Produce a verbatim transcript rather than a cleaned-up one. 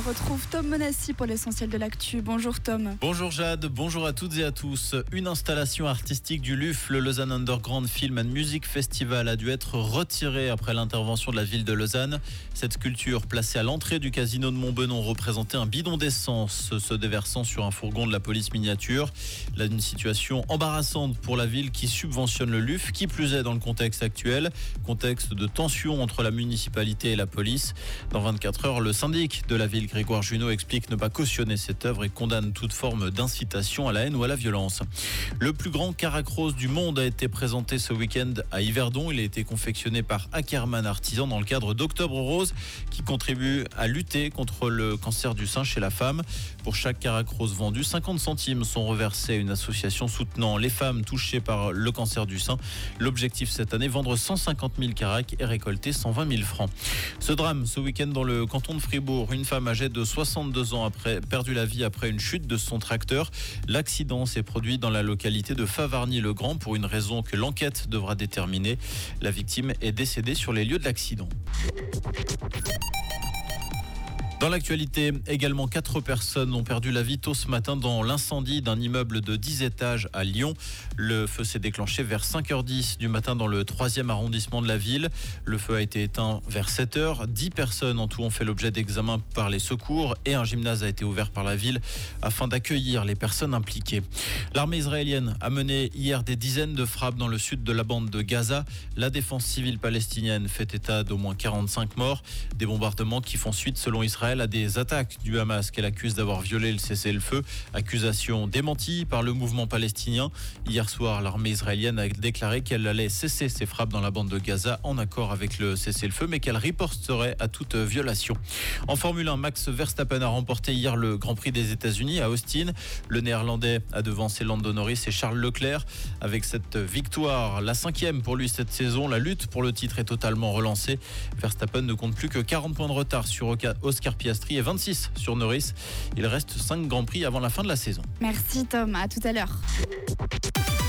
On retrouve Tom Monassi pour l'essentiel de l'actu. Bonjour Tom. Bonjour Jade, bonjour à toutes et à tous. Une installation artistique du L U F, le Lausanne Underground Film and Music Festival, a dû être retirée après l'intervention de la ville de Lausanne. Cette sculpture placée à l'entrée du casino de Montbenon représentait un bidon d'essence se déversant sur un fourgon de la police miniature. Là, une situation embarrassante pour la ville qui subventionne le L U F, qui plus est dans le contexte actuel, contexte de tension entre la municipalité et la police. Dans vingt-quatre heures, le syndic de la ville, Grégoire Junot, explique ne pas cautionner cette œuvre et condamne toute forme d'incitation à la haine ou à la violence. Le plus grand carac rose du monde a été présenté ce week-end à Yverdon. Il a été confectionné par Ackerman Artisan dans le cadre d'Octobre Rose, qui contribue à lutter contre le cancer du sein chez la femme. Pour chaque carac rose vendu, cinquante centimes sont reversés à une association soutenant les femmes touchées par le cancer du sein. L'objectif cette année, vendre cent cinquante mille caracs et récolter cent vingt mille francs. Ce drame, ce week-end dans le canton de Fribourg, une femme âgée de soixante-deux ans a perdu la vie après une chute de son tracteur. L'accident s'est produit dans la localité de Favarny-le-Grand pour une raison que l'enquête devra déterminer. La victime est décédée sur les lieux de l'accident. Dans l'actualité, également quatre personnes ont perdu la vie tôt ce matin dans l'incendie d'un immeuble de dix étages à Lyon. Le feu s'est déclenché vers cinq heures dix du matin dans le troisième arrondissement de la ville. Le feu a été éteint vers sept heures. dix personnes en tout ont fait l'objet d'examens par les secours et un gymnase a été ouvert par la ville afin d'accueillir les personnes impliquées. L'armée israélienne a mené hier des dizaines de frappes dans le sud de la bande de Gaza. La défense civile palestinienne fait état d'au moins quarante-cinq morts. Des bombardements qui font suite, selon Israël, à des attaques du Hamas qu'elle accuse d'avoir violé le cessez-le-feu. Accusation démentie par le mouvement palestinien. Hier soir, l'armée israélienne a déclaré qu'elle allait cesser ses frappes dans la bande de Gaza en accord avec le cessez-le-feu, mais qu'elle riposterait à toute violation. En Formule un, Max Verstappen a remporté hier le Grand Prix des États-Unis à Austin. Le Néerlandais a devancé Lando Norris et Charles Leclerc. Avec cette victoire, la cinquième pour lui cette saison, la lutte pour le titre est totalement relancée. Verstappen ne compte plus que quarante points de retard sur Oscar Piastri et vingt-six sur Norris. Il reste cinq Grands Prix avant la fin de la saison. Merci Tom, à tout à l'heure.